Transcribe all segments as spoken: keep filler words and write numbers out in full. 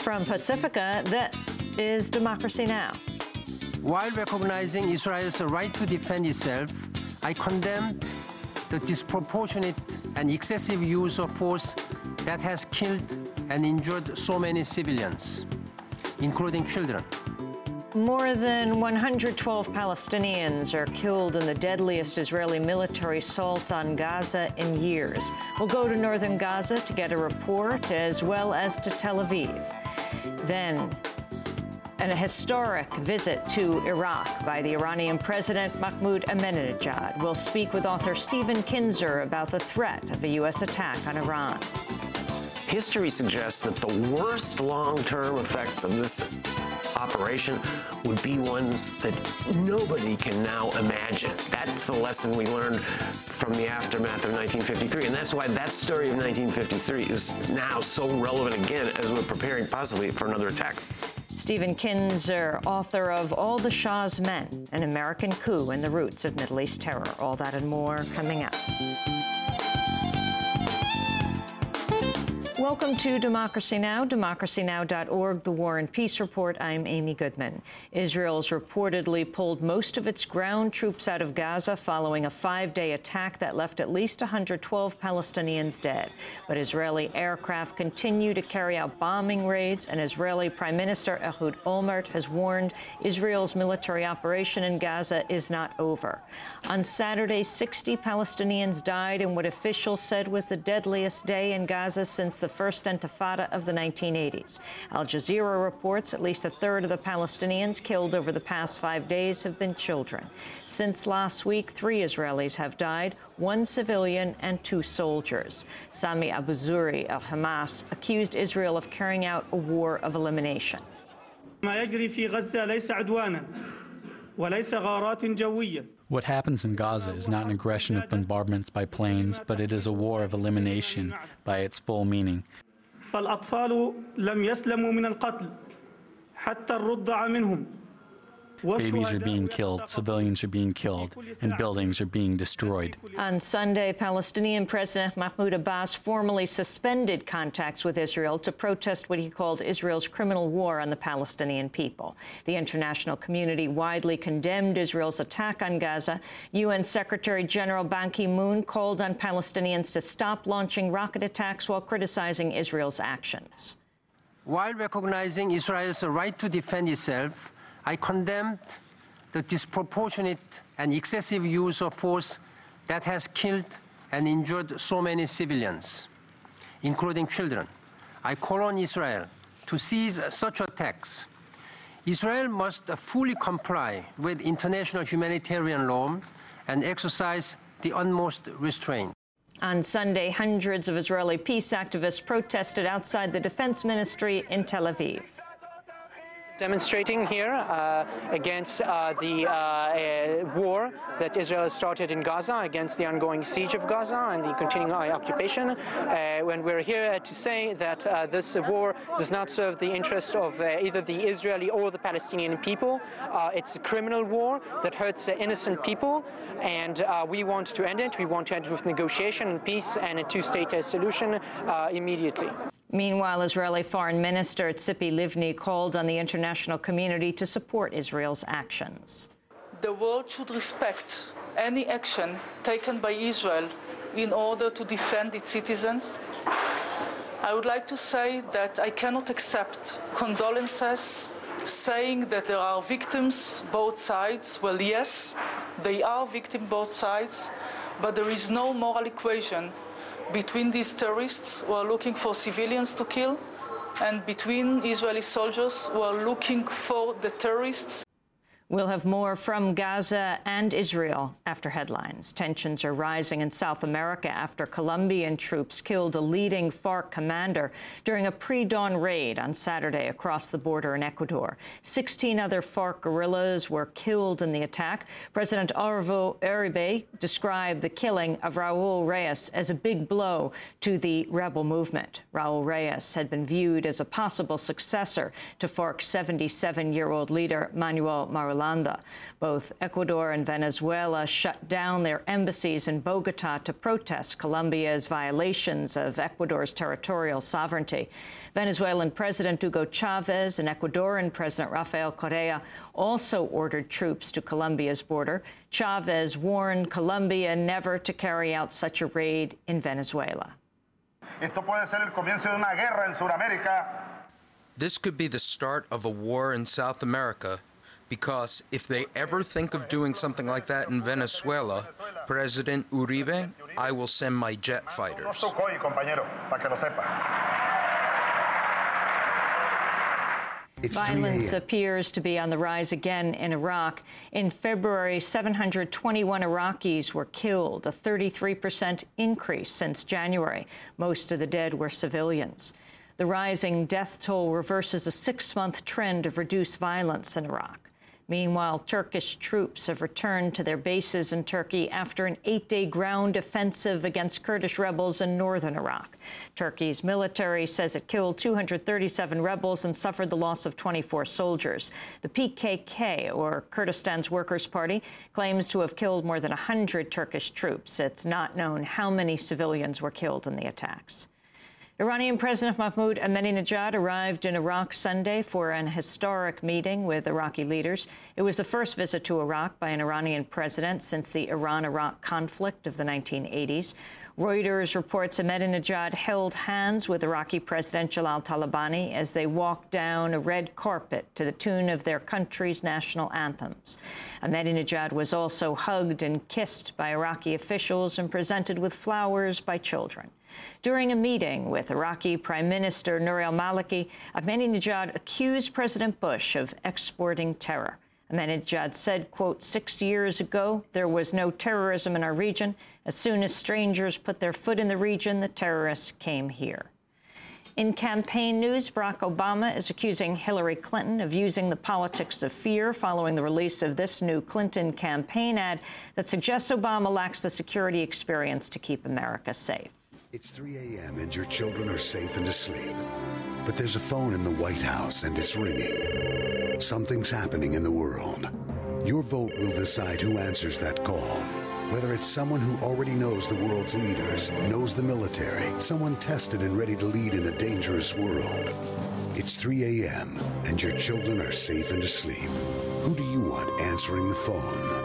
From Pacifica, this is Democracy Now! While recognizing Israel's right to defend itself, I condemn the disproportionate and excessive use of force that has killed and injured so many civilians, including children. More than one hundred twelve Palestinians are killed in the deadliest Israeli military assault on Gaza in years. We'll go to northern Gaza to get a report, as well as to Tel Aviv. Then, and a historic visit to Iraq by the Iranian President Mahmoud Ahmadinejad. We'll speak with author Stephen Kinzer about the threat of a U S attack on Iran. History suggests that the worst long-term effects of this operation would be ones that nobody can now imagine. That's the lesson we learned from the aftermath of nineteen fifty-three, and that's why that story of nineteen fifty-three is now so relevant again as we're preparing possibly for another attack. Stephen Kinzer, author of All the Shah's Men, An American Coup and the Roots of Middle East Terror. All that and more coming up. Welcome to Democracy Now!, democracy now dot org, the War and Peace Report. I'm Amy Goodman. Israel's reportedly pulled most of its ground troops out of Gaza following a five-day attack that left at least one hundred twelve Palestinians dead. But Israeli aircraft continue to carry out bombing raids, and Israeli Prime Minister Ehud Olmert has warned Israel's military operation in Gaza is not over. On Saturday, sixty Palestinians died in what officials said was the deadliest day in Gaza since the first Intifada of the nineteen eighties. Al Jazeera reports at least a third of the Palestinians killed over the past five days have been children. Since last week, three Israelis have died, one civilian and two soldiers. Sami Abu Zuhri of Hamas accused Israel of carrying out a war of elimination. What happens in Gaza is not an aggression of bombardments by planes, but it is a war of elimination by its full meaning. Babies are being killed, civilians are being killed, and buildings are being destroyed. On Sunday, Palestinian President Mahmoud Abbas formally suspended contacts with Israel to protest what he called Israel's criminal war on the Palestinian people. The international community widely condemned Israel's attack on Gaza. U N Secretary General Ban Ki-moon called on Palestinians to stop launching rocket attacks while criticizing Israel's actions. While recognizing Israel's right to defend itself, I condemned the disproportionate and excessive use of force that has killed and injured so many civilians, including children. I call on Israel to cease such attacks. Israel must fully comply with international humanitarian law and exercise the utmost restraint. On Sunday, hundreds of Israeli peace activists protested outside the Defense Ministry in Tel Aviv. Demonstrating here uh, against uh, the uh, uh, war that Israel started in Gaza, against the ongoing siege of Gaza and the continuing occupation. Uh, when we're here to say that uh, this war does not serve the interest of uh, either the Israeli or the Palestinian people. Uh, it's a criminal war that hurts uh, innocent people, and uh, we want to end it. We want to end it with negotiation and peace and a two-state uh, solution uh, immediately. Meanwhile, Israeli Foreign Minister Tzipi Livni called on the international community to support Israel's actions. The world should respect any action taken by Israel in order to defend its citizens. I would like to say that I cannot accept condolences saying that there are victims both sides. Well, yes, they are victims both sides, but there is no moral equation between these terrorists who are looking for civilians to kill and between Israeli soldiers who are looking for the terrorists. We'll have more from Gaza and Israel after headlines. Tensions are rising in South America after Colombian troops killed a leading FARC commander during a pre-dawn raid on Saturday across the border in Ecuador. Sixteen other FARC guerrillas were killed in the attack. President Álvaro Uribe described the killing of Raúl Reyes as a big blow to the rebel movement. Raúl Reyes had been viewed as a possible successor to FARC's seventy-seven-year-old leader, Manuel Marulico. Arlanda. Both Ecuador and Venezuela shut down their embassies in Bogota to protest Colombia's violations of Ecuador's territorial sovereignty. Venezuelan President Hugo Chavez and Ecuadorian President Rafael Correa also ordered troops to Colombia's border. Chavez warned Colombia never to carry out such a raid in Venezuela. Esto puede ser el comienzo de una guerra en Sudamérica. This could be the start of a war in South America, because if they ever think of doing something like that in Venezuela, President Uribe, I will send my jet fighters. Violence appears to be on the rise again in Iraq. In February, seven hundred twenty-one Iraqis were killed, a thirty-three percent increase since January. Most of the dead were civilians. The rising death toll reverses a six-month trend of reduced violence in Iraq. Meanwhile, Turkish troops have returned to their bases in Turkey after an eight-day ground offensive against Kurdish rebels in northern Iraq. Turkey's military says it killed two hundred thirty-seven rebels and suffered the loss of twenty-four soldiers. The P K K, or Kurdistan's Workers' Party, claims to have killed more than one hundred Turkish troops. It's not known how many civilians were killed in the attacks. Iranian President Mahmoud Ahmadinejad arrived in Iraq Sunday for an historic meeting with Iraqi leaders. It was the first visit to Iraq by an Iranian president since the Iran-Iraq conflict of the nineteen eighties. Reuters reports Ahmadinejad held hands with Iraqi President Jalal Talabani as they walked down a red carpet to the tune of their country's national anthems. Ahmadinejad was also hugged and kissed by Iraqi officials and presented with flowers by children. During a meeting with Iraqi Prime Minister Nouri al-Maliki, Ahmadinejad accused President Bush of exporting terror. Ahmadinejad said, quote, six years ago, there was no terrorism in our region. As soon as strangers put their foot in the region, the terrorists came here. In campaign news, Barack Obama is accusing Hillary Clinton of using the politics of fear following the release of this new Clinton campaign ad that suggests Obama lacks the security experience to keep America safe. It's three a m and your children are safe and asleep. But there's a phone in the White House and it's ringing. Something's happening in the world. Your vote will decide who answers that call. Whether it's someone who already knows the world's leaders, knows the military, someone tested and ready to lead in a dangerous world. It's three a m and your children are safe and asleep. Who do you want answering the phone?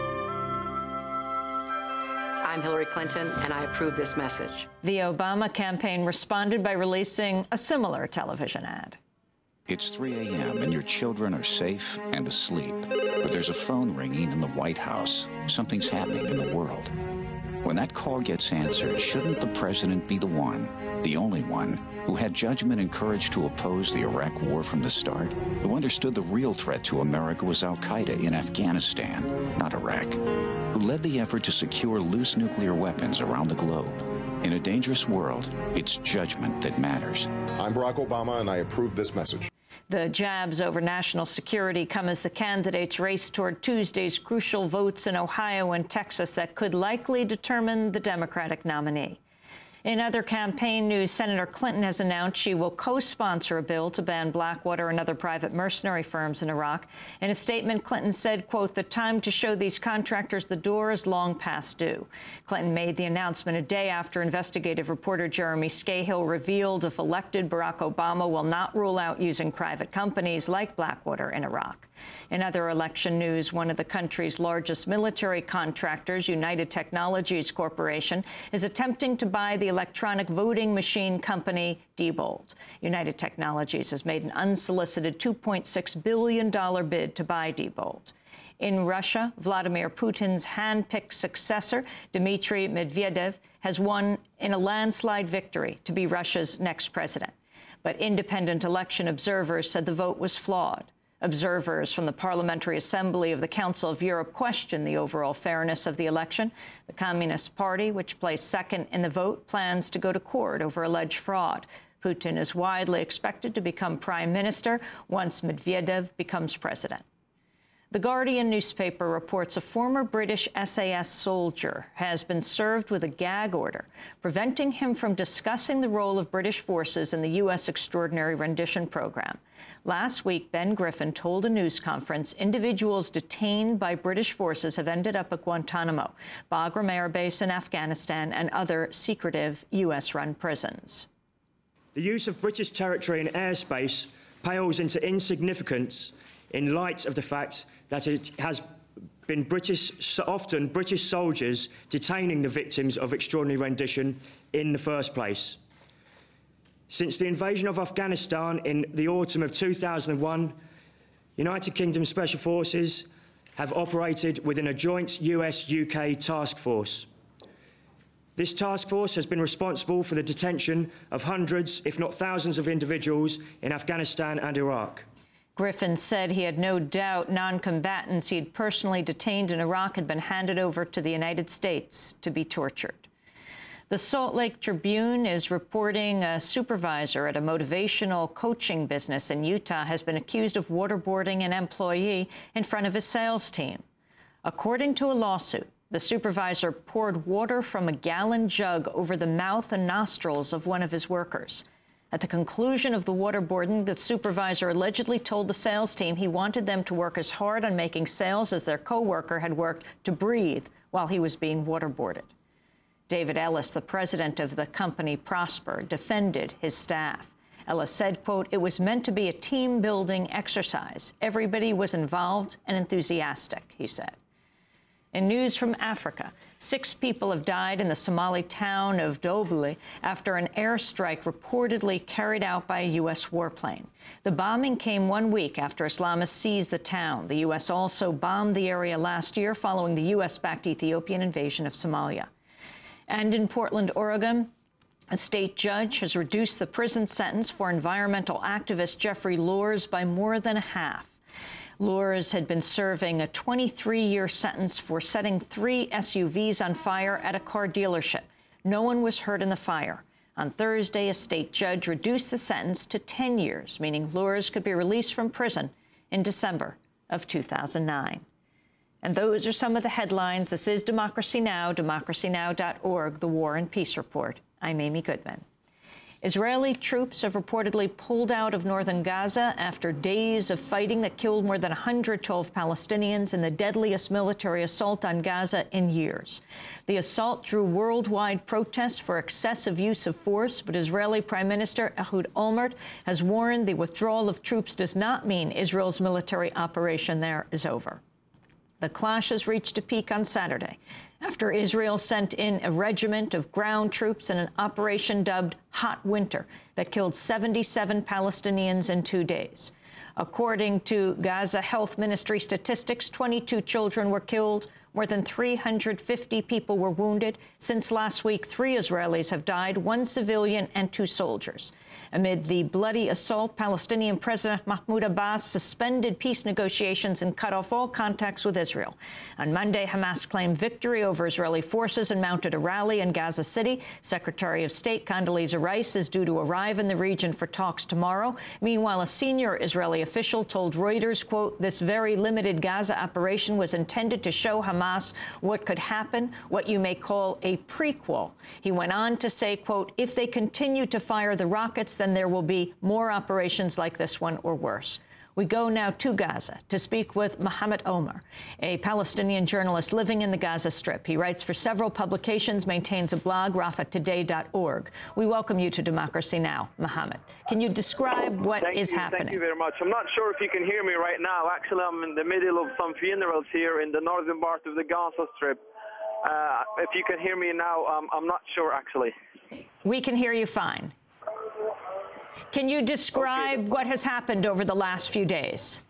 I'm Hillary Clinton, and I approve this message. The Obama campaign responded by releasing a similar television ad. It's three a m and your children are safe and asleep. But there's a phone ringing in the White House. Something's happening in the world. When that call gets answered, shouldn't the president be the one, the only one, who had judgment and courage to oppose the Iraq war from the start? Who understood the real threat to America was al-Qaeda in Afghanistan, not Iraq? Who led the effort to secure loose nuclear weapons around the globe? In a dangerous world, it's judgment that matters. I'm Barack Obama, and I approve this message. The jabs over national security come as the candidates race toward Tuesday's crucial votes in Ohio and Texas that could likely determine the Democratic nominee. In other campaign news, Senator Clinton has announced she will co-sponsor a bill to ban Blackwater and other private mercenary firms in Iraq. In a statement, Clinton said, quote, the time to show these contractors the door is long past due. Clinton made the announcement a day after investigative reporter Jeremy Scahill revealed if elected, Barack Obama will not rule out using private companies like Blackwater in Iraq. In other election news, one of the country's largest military contractors, United Technologies Corporation, is attempting to buy the electronic voting machine company Diebold. United Technologies has made an unsolicited two point six billion dollars bid to buy Diebold. In Russia, Vladimir Putin's hand-picked successor, Dmitry Medvedev, has won in a landslide victory to be Russia's next president. But independent election observers said the vote was flawed. Observers from the Parliamentary Assembly of the Council of Europe questioned the overall fairness of the election. The Communist Party, which placed second in the vote, plans to go to court over alleged fraud. Putin is widely expected to become prime minister once Medvedev becomes president. The Guardian newspaper reports a former British S A S soldier has been served with a gag order, preventing him from discussing the role of British forces in the U S Extraordinary Rendition Program. Last week, Ben Griffin told a news conference individuals detained by British forces have ended up at Guantanamo, Bagram Air Base in Afghanistan, and other secretive U S-run prisons. The use of British territory and airspace pales into insignificance in light of the fact that it has been British, often British soldiers detaining the victims of extraordinary rendition in the first place. Since the invasion of Afghanistan in the autumn of two thousand one, United Kingdom Special Forces have operated within a joint U S U K task force. This task force has been responsible for the detention of hundreds, if not thousands, of individuals in Afghanistan and Iraq. Griffin said he had no doubt non-combatants he had personally detained in Iraq had been handed over to the United States to be tortured. The Salt Lake Tribune is reporting a supervisor at a motivational coaching business in Utah has been accused of waterboarding an employee in front of his sales team. According to a lawsuit, the supervisor poured water from a gallon jug over the mouth and nostrils of one of his workers. At the conclusion of the waterboarding, the supervisor allegedly told the sales team he wanted them to work as hard on making sales as their co-worker had worked to breathe while he was being waterboarded. David Ellis, the president of the company Prosper, defended his staff. Ellis said, quote, "It was meant to be a team-building exercise. Everybody was involved and enthusiastic," he said. In news from Africa, six people have died in the Somali town of Dobele after an airstrike reportedly carried out by a U S warplane. The bombing came one week after Islamists seized the town. The U S also bombed the area last year following the U S-backed Ethiopian invasion of Somalia. And in Portland, Oregon, a state judge has reduced the prison sentence for environmental activist Jeffrey Loers by more than a half. Loers had been serving a twenty-three year sentence for setting three S U Vs on fire at a car dealership. No one was hurt in the fire. On Thursday, a state judge reduced the sentence to ten years, meaning Loers could be released from prison in December of two thousand nine. And those are some of the headlines. This is Democracy Now!, democracy now dot org, the War and Peace Report. I'm Amy Goodman. Israeli troops have reportedly pulled out of northern Gaza after days of fighting that killed more than one hundred twelve Palestinians in the deadliest military assault on Gaza in years. The assault drew worldwide protests for excessive use of force, but Israeli Prime Minister Ehud Olmert has warned the withdrawal of troops does not mean Israel's military operation there is over. The clashes reached a peak on Saturday after Israel sent in a regiment of ground troops in an operation dubbed Hot Winter that killed seventy-seven Palestinians in two days. According to Gaza Health Ministry statistics, twenty-two children were killed. More than three hundred fifty people were wounded. Since last week, three Israelis have died, one civilian and two soldiers. Amid the bloody assault, Palestinian President Mahmoud Abbas suspended peace negotiations and cut off all contacts with Israel. On Monday, Hamas claimed victory over Israeli forces and mounted a rally in Gaza City. Secretary of State Condoleezza Rice is due to arrive in the region for talks tomorrow. Meanwhile, a senior Israeli official told Reuters, quote, "This very limited Gaza operation was intended to show Hamas what could happen, what you may call a prequel." He went on to say, quote, "If they continue to fire the rockets, then there will be more operations like this one or worse." We go now to Gaza to speak with Mohammed Omar, a Palestinian journalist living in the Gaza Strip. He writes for several publications, maintains a blog, rafa today dot org. We welcome you to Democracy Now!, Mohammed. Can you describe what thank is you, happening? Thank you very much. I'm not sure if you can hear me right now. Actually, I'm in the middle of some funerals here in the northern part of the Gaza Strip. Uh, if you can hear me now, um, I'm not sure, actually. We can hear you fine. Can you describe okay. what has happened over the last few days?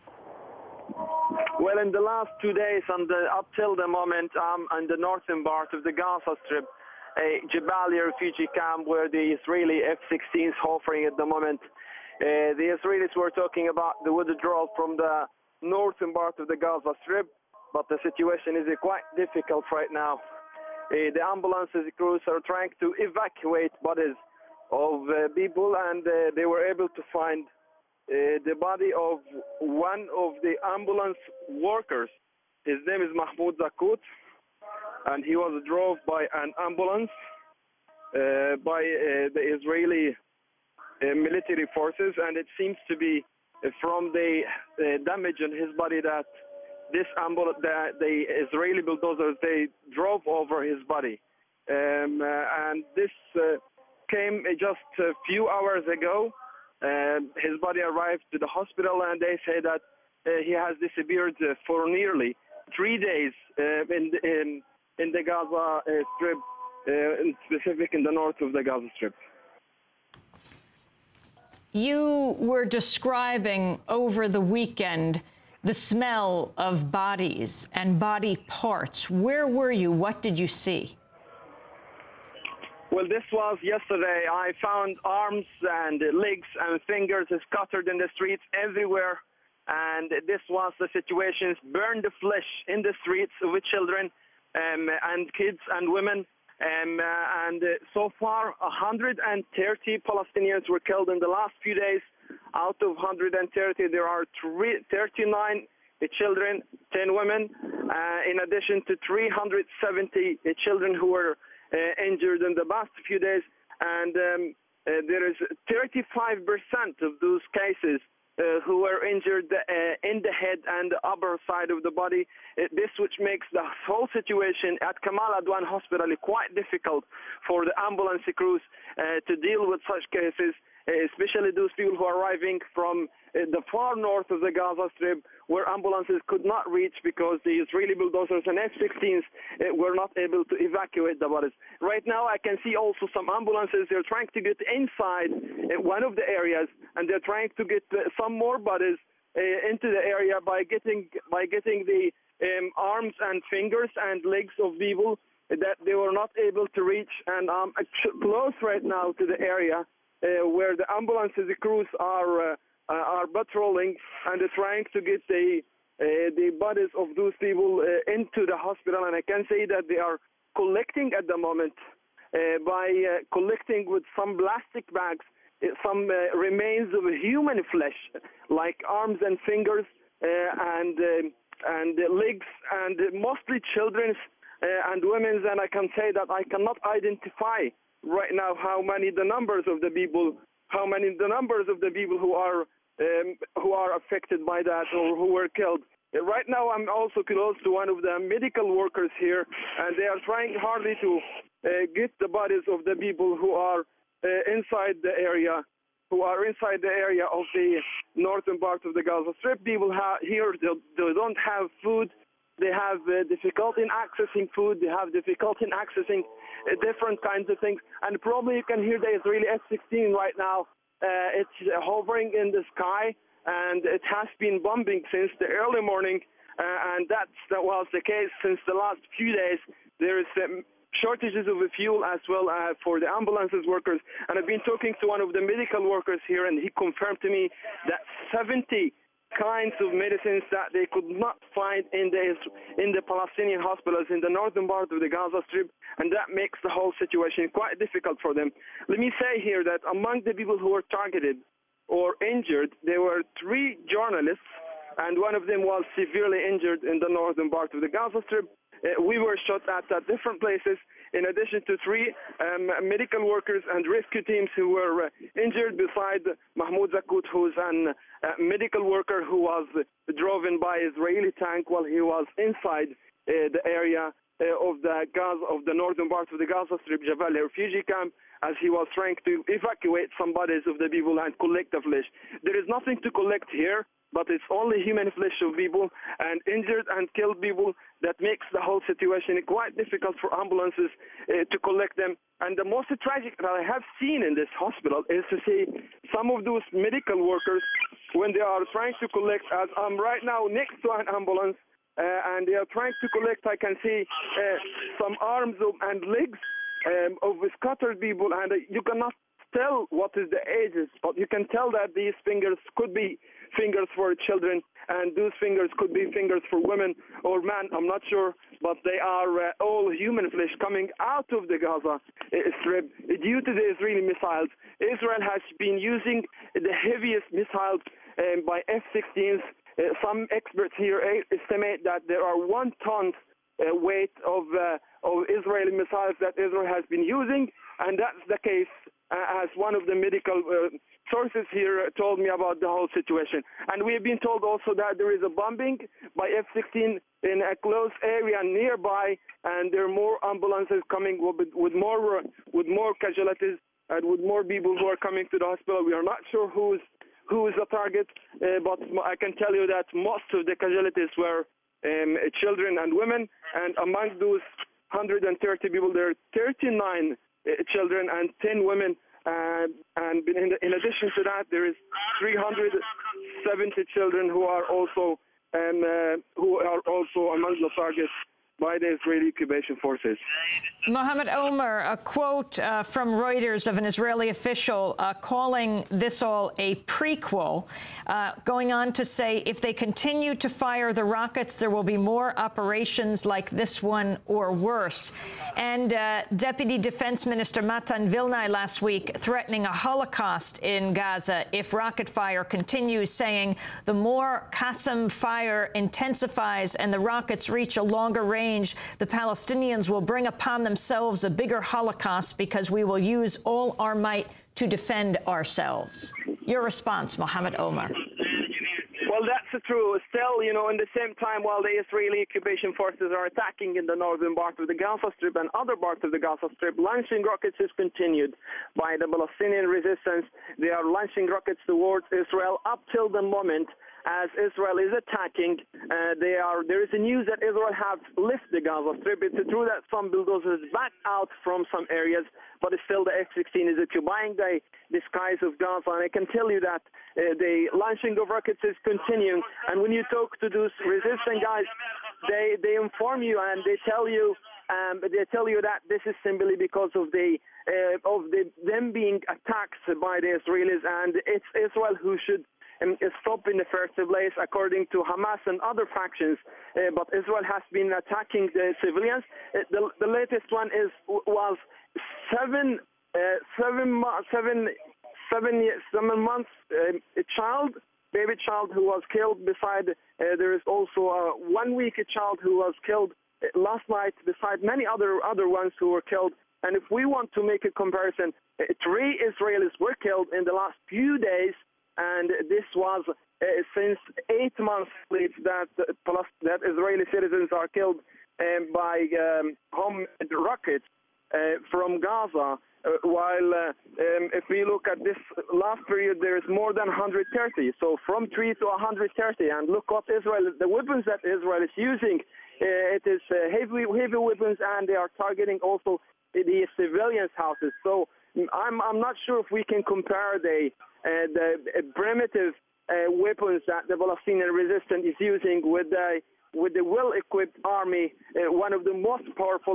Well, in the last two days, and the, up till the moment, I'm um, in the northern part of the Gaza Strip, a Jabalia refugee camp where the Israeli F sixteens hovering at the moment. Uh, the Israelis were talking about the withdrawal from the northern part of the Gaza Strip, but the situation is uh, quite difficult right now. Uh, the ambulances crews are trying to evacuate bodies of uh, people, and uh, they were able to find the body of one of the ambulance workers. His name is Mahmoud Zakut, and he was drove by an ambulance uh, by uh, the Israeli uh, military forces, and it seems to be uh, from the uh, damage on his body that this ambulance, the, the Israeli bulldozers, they drove over his body. Um, uh, and this uh, came just a few hours ago. Uh, his body arrived to the hospital, and they say that uh, he has disappeared uh, for nearly three days uh, in, in, in the Gaza uh, Strip, uh, in specific in the north of the Gaza Strip. You were describing over the weekend the smell of bodies and body parts. Where were you? What did you see? Well, this was yesterday. I found arms and legs and fingers scattered in the streets everywhere. And this was the situation. Burned flesh in the streets with children um, and kids and women. Um, uh, and uh, so far, one hundred thirty Palestinians were killed in the last few days. Out of one hundred thirty, there are three, thirty-nine children, ten women, uh, in addition to three hundred seventy children who were uh, injured in the past few days. And um, uh, there is thirty-five percent of those cases Uh, who were injured uh, in the head and the upper side of the body. Uh, this which makes the whole situation at Kamal Adwan Hospital quite difficult for the ambulance crews uh, to deal with such cases, uh, especially those people who are arriving from uh, the far north of the Gaza Strip, where ambulances could not reach because the Israeli bulldozers and F sixteens uh, were not able to evacuate the bodies. Right now, I can see also some ambulances. They're trying to get inside uh, one of the areas, and they're trying to get uh, some more bodies uh, into the area by getting by getting the um, arms and fingers and legs of people that they were not able to reach. And I'm close right now to the area uh, where the ambulances, the crews are uh, uh, are patrolling, and they're trying to get the uh, the bodies of those people uh, into the hospital. And I can say that they are collecting at the moment uh, by uh, collecting with some plastic bags some uh, remains of human flesh, like arms and fingers uh, and uh, and legs, and mostly children's uh, and women's. And I can say that I cannot identify right now how many the numbers of the people, how many the numbers of the people who are um, who are affected by that or who were killed. Uh, right now, I'm also close to one of the medical workers here, and they are trying hardly to uh, get the bodies of the people who are Uh, inside the area, who are inside the area of the northern part of the Gaza Strip. People ha here, they, they don't have food. They have uh, difficulty in accessing food. They have difficulty in accessing uh, different kinds of things. And probably you can hear the Israeli F sixteen right now. Uh, it's uh, hovering in the sky, and it has been bombing since the early morning. Uh, and that's, that was the case since the last few days. There is um, shortages of fuel as well uh, for the ambulances workers. And I've been talking to one of the medical workers here, and he confirmed to me that seventy kinds of medicines that they could not find in the in the Palestinian hospitals in the northern part of the Gaza Strip, and that makes the whole situation quite difficult for them. Let me say here that among the people who were targeted or injured, there were three journalists, and one of them was severely injured in the northern part of the Gaza Strip. Uh, we were shot at at different places, in addition to three um, medical workers and rescue teams who were uh, injured, beside Mahmoud Zakut, who's a uh, medical worker who was uh, driven by Israeli tank while he was inside uh, the area uh, of the Gaza, of the northern part of the Gaza Strip, Jabalia refugee camp, as he was trying to evacuate some bodies of the people and collect the flesh. There is nothing to collect here, but it's only human flesh of people and injured and killed people that makes the whole situation quite difficult for ambulances uh, to collect them. And the most tragic that I have seen in this hospital is to see some of those medical workers, when they are trying to collect, as I'm right now next to an ambulance, uh, and they are trying to collect, I can see uh, some arms of, and legs um, of scattered people, and uh, you cannot tell what is the ages, but you can tell that these fingers could be fingers for children, and those fingers could be fingers for women or men, I'm not sure, but they are uh, all human flesh coming out of the Gaza uh, Strip due to the Israeli missiles. Israel has been using the heaviest missiles um, by F sixteens. Uh, some experts here estimate that there are one ton uh, weight of, uh, of Israeli missiles that Israel has been using, and that's the case uh, as one of the medical uh, sources here told me about the whole situation. And we have been told also that there is a bombing by F sixteen in a close area nearby, and there are more ambulances coming with, with more with more casualties and with more people who are coming to the hospital. We are not sure who's who is the target, uh, but I can tell you that most of the casualties were um, children and women, and among those one hundred thirty people, there are thirty-nine uh, children and ten women. Uh, and in, in addition to that, there is three hundred seventy children who are also um, uh, who are also among the targets by the Israeli occupation forces. Mohammed Omar, a quote uh, from Reuters of an Israeli official uh, calling this all a prequel, uh, going on to say if they continue to fire the rockets, there will be more operations like this one or worse. And uh, Deputy Defense Minister Matan Vilnai last week threatening a Holocaust in Gaza if rocket fire continues, saying the more Qassam fire intensifies and the rockets reach a longer range, the Palestinians will bring upon themselves a bigger Holocaust because we will use all our might to defend ourselves. Your response, Mohammed Omar. Well, that's true. Still, you know, in the same time, while the Israeli occupation forces are attacking in the northern part of the Gaza Strip and other parts of the Gaza Strip, launching rockets is continued by the Palestinian resistance. They are launching rockets towards Israel up till the moment as Israel is attacking. Uh, they are. There is a news that Israel have left the Gaza Strip. It's true that some bulldozers back out from some areas, but still the F sixteen is occupying the, the skies of Gaza. And I can tell you that uh, the launching of rockets is continuing. And when you talk to those resistant guys, they, they inform you and they tell you um, they tell you that this is simply because of the uh, of the them being attacked by the Israelis, and it's Israel who should Um, stop in the first place, according to Hamas and other factions. Uh, but Israel has been attacking the civilians. Uh, the, the latest one is was seven, uh, seven, seven, seven, seven months uh, a child, baby child who was killed. Beside, uh, there is also a one-week child who was killed uh, last night. Beside many other other ones who were killed. And if we want to make a comparison, uh, three Israelis were killed in the last few days. And this was uh, since eight months that uh, that Israeli citizens are killed um, by um, homemade rockets uh, from Gaza. Uh, while uh, um, if we look at this last period, there is more than one hundred thirty. So from three to one hundred thirty. And look what Israel, the weapons that Israel is using, uh, it is uh, heavy, heavy weapons, and they are targeting also the civilians' houses. So I'm I'm not sure if we can compare the Uh, the uh, primitive uh, weapons that the Palestinian resistance is using with the with the well-equipped army, uh, one of the most powerful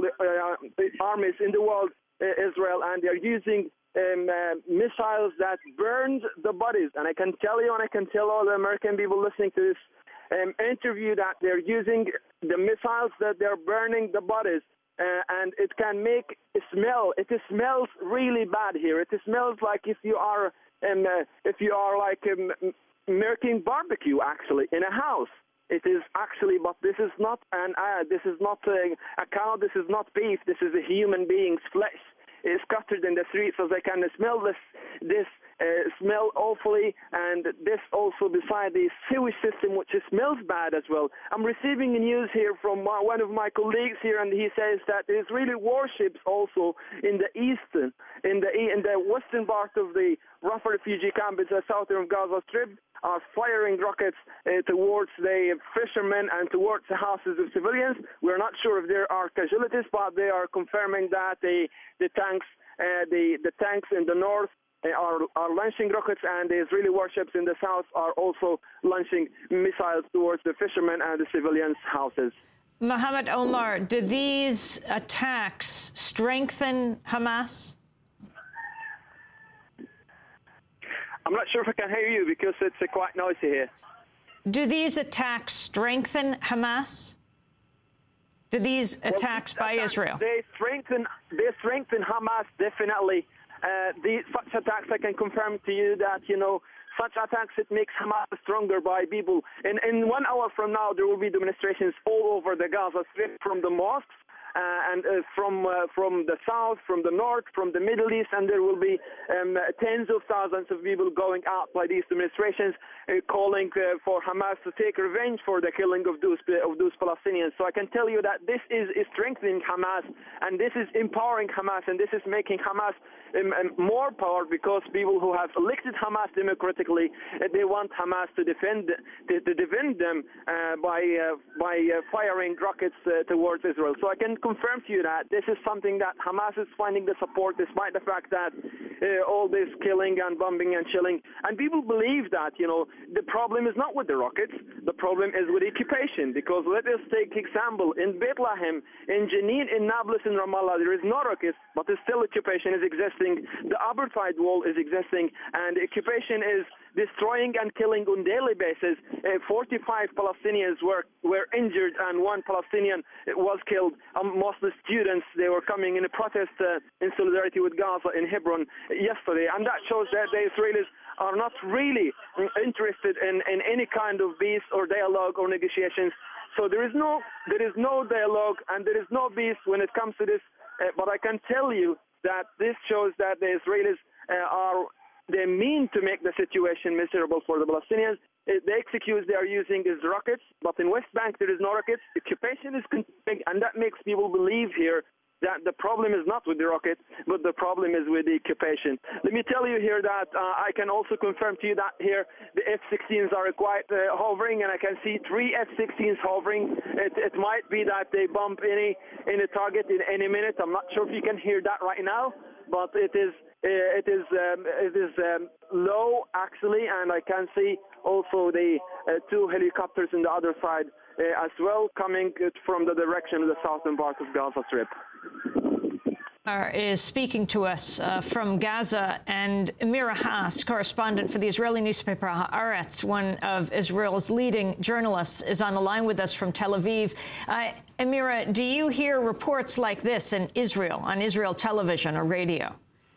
uh, armies in the world, uh, Israel, and they're using um, uh, missiles that burned the bodies. And I can tell you, and I can tell all the American people listening to this um, interview that they're using the missiles that they're burning the bodies. Uh, and it can make a smell. It smells really bad here. It smells like if you are um, uh, if you are like um, making barbecue actually in a house. It is actually, but this is not an uh, this is not a, a cow. This is not beef. This is a human being's flesh. It's scattered in the streets, so they can smell this this uh, smell awfully, and this also beside the sewage system, which smells bad as well. I'm receiving news here from my, one of my colleagues here, and he says that the Israeli warships also in the eastern, in the in the western part of the Rafah refugee camp, in the southern Gaza Strip, are firing rockets uh, towards the fishermen and towards the houses of civilians. We're not sure if there are casualties, but they are confirming that the the tanks, uh, the the tanks in the north are are launching rockets, and the Israeli warships in the south are also launching missiles towards the fishermen and the civilians' houses. Mohammed Omar, do these attacks strengthen Hamas? I'm not sure if I can hear you because it's uh, quite noisy here. do these attacks strengthen Hamas? Do these attacks well, by attacks, Israel? They strengthen, they strengthen Hamas, definitely. Uh, the, such attacks, I can confirm to you that, you know, such attacks, it makes Hamas stronger by people. And in one hour from now, there will be demonstrations all over the Gaza Strip, from the mosques, Uh, and uh, from uh, from the south, from the north, from the Middle East, and there will be um, tens of thousands of people going out by these demonstrations, uh, calling uh, for Hamas to take revenge for the killing of those of those Palestinians. So I can tell you that this is, is strengthening Hamas, and this is empowering Hamas, and this is making Hamas um, um, more powerful, because people who have elected Hamas democratically, uh, they want Hamas to defend to, to defend them uh, by uh, by uh, firing rockets uh, towards Israel. So I can confirm to you that this is something that Hamas is finding the support, despite the fact that uh, all this killing and bombing and chilling. And people believe that, you know, the problem is not with the rockets, the problem is with occupation. Because let us take example, in Bethlehem, in Jenin, in Nablus, in Ramallah, there is no rockets, but still occupation is existing. The apartheid wall is existing, and occupation is destroying and killing on daily basis. Uh, forty-five Palestinians were, were injured, and one Palestinian was killed. Um, mostly students, they were coming in a protest uh, in solidarity with Gaza in Hebron yesterday, and that shows that the Israelis are not really interested in, in any kind of peace or dialogue or negotiations. So there is no there is no dialogue and there is no peace when it comes to this. Uh, but I can tell you that this shows that the Israelis uh, are they mean to make the situation miserable for the Palestinians. Uh, the executes they are using is rockets, but in West Bank there is no rockets. Occupation is continuing, and that makes people believe here that the problem is not with the rocket, but the problem is with the occupation. Let me tell you here that uh, I can also confirm to you that here the F sixteens are quite uh, hovering, and I can see three F sixteens hovering. It, it might be that they bump any in a target in any minute. I'm not sure if you can hear that right now, but it is uh, it is um, it is um, low actually, and I can see also the uh, two helicopters on the other side uh, as well, coming from the direction of the southern part of Gaza Strip. Is speaking to us uh, from Gaza, and Amira Haas, correspondent for the Israeli newspaper Haaretz, one of Israel's leading journalists, is on the line with us from Tel Aviv. Uh, Amira, do you hear reports like this in Israel, on Israel television or radio?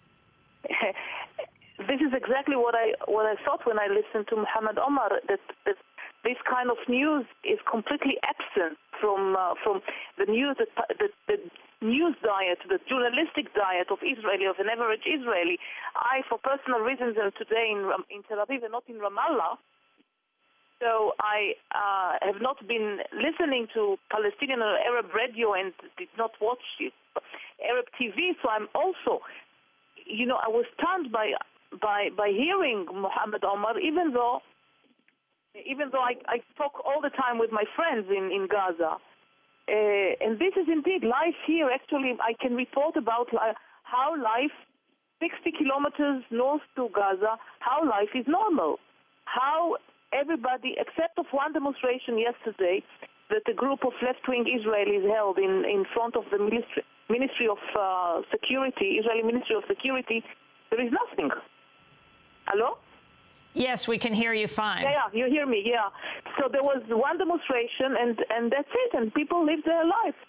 This is exactly what I what I thought when I listened to Mohammed Omar, that, that this kind of news is completely absent from uh, from the news that the, the news diet, the journalistic diet of Israeli, of an average Israeli. I, for personal reasons, am today in, in Tel Aviv and not in Ramallah. So I uh, have not been listening to Palestinian or Arab radio and did not watch Arab T V. So I'm also, you know, I was stunned by by by hearing Mohammed Omar, even though even though I, I talk all the time with my friends in, in Gaza. Uh, and this is indeed life here. Actually, I can report about uh, how life, sixty kilometers north to Gaza, how life is normal. How everybody, except of one demonstration yesterday that a group of left-wing Israelis held in, in front of the Ministry, Ministry of uh, Security, Israeli Ministry of Security, there is nothing. Hello? Yes, we can hear you fine. Yeah, yeah, you hear me, yeah. So there was one demonstration, and, and that's it, and people live their life.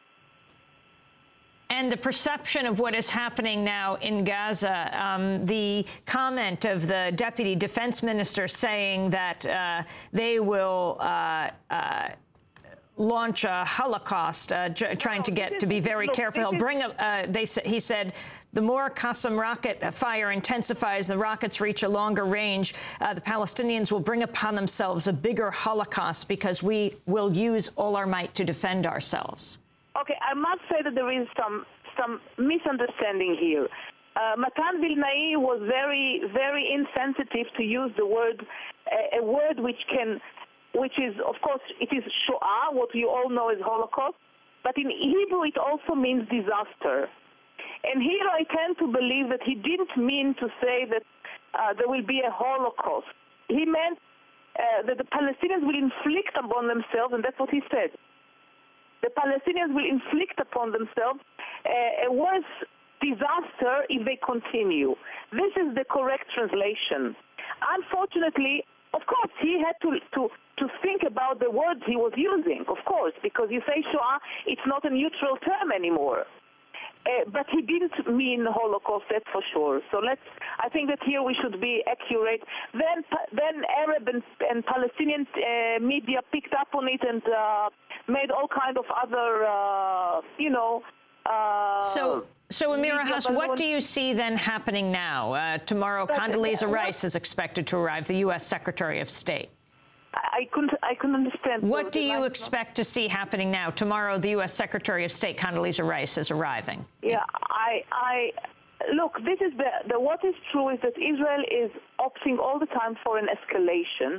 And the perception of what is happening now in Gaza, um, the comment of the deputy defense minister saying that uh, they will uh, uh, launch a Holocaust, uh, trying to get to be very careful. He'll bring a, uh, they, he said, the more Qassam rocket fire intensifies, the rockets reach a longer range, uh, the Palestinians will bring upon themselves a bigger Holocaust because we will use all our might to defend ourselves. Okay, I must say that there is some some misunderstanding here. Uh, Matan Vilnai was very, very insensitive to use the word, a, a word which can, which is, of course, it is Shoah, what you all know as Holocaust, but in Hebrew it also means disaster. And here I tend to believe that he didn't mean to say that uh, there will be a Holocaust. He meant uh, that the Palestinians will inflict upon themselves, and that's what he said. The Palestinians will inflict upon themselves uh, a worse disaster if they continue. This is the correct translation. Unfortunately, of course, he had to, to, to think about the words he was using, of course, because you say Shoah, it's not a neutral term anymore. Uh, but he didn't mean Holocaust, that's for sure. So let's, I think that here we should be accurate. Then, then Arab and, and Palestinian uh, media picked up on it and uh, made all kind of other, uh, you know. Uh, so, so Amira Hass, what do you see then happening now? Uh, tomorrow, but, Condoleezza uh, Rice is expected to arrive, the U S Secretary of State. I couldn't, I couldn't understand. What do you expect to see happening now? Tomorrow, the U S Secretary of State, Condoleezza Rice, is arriving. Yeah, I, I, look, this is the, the, what is true is that Israel is opting all the time for an escalation.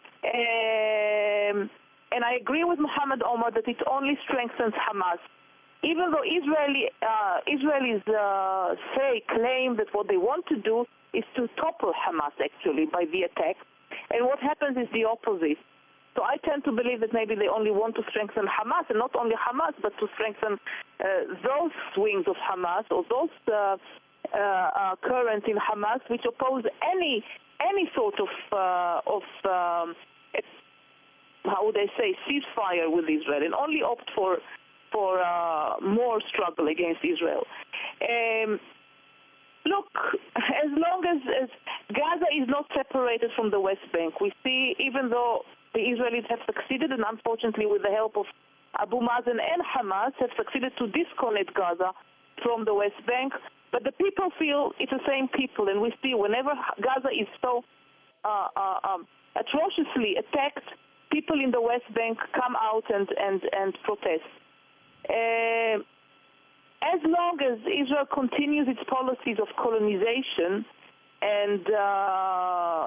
Um, and I agree with Mohammed Omar that it only strengthens Hamas. Even though Israeli, uh, Israelis uh, say, claim that what they want to do is to topple Hamas, actually, by the attack. And what happens is the opposite. So I tend to believe that maybe they only want to strengthen Hamas, and not only Hamas, but to strengthen uh, those wings of Hamas or those uh, uh, uh, currents in Hamas which oppose any any sort of uh, of um, how would I say ceasefire with Israel, and only opt for for uh, more struggle against Israel. Um, Look, as long as, as Gaza is not separated from the West Bank, we see, even though the Israelis have succeeded, and unfortunately with the help of Abu Mazen and Hamas, have succeeded to disconnect Gaza from the West Bank, but the people feel it's the same people, and we see whenever Gaza is so uh, uh, um, atrociously attacked, people in the West Bank come out and, and, and protest. Uh, As long as Israel continues its policies of colonization and uh,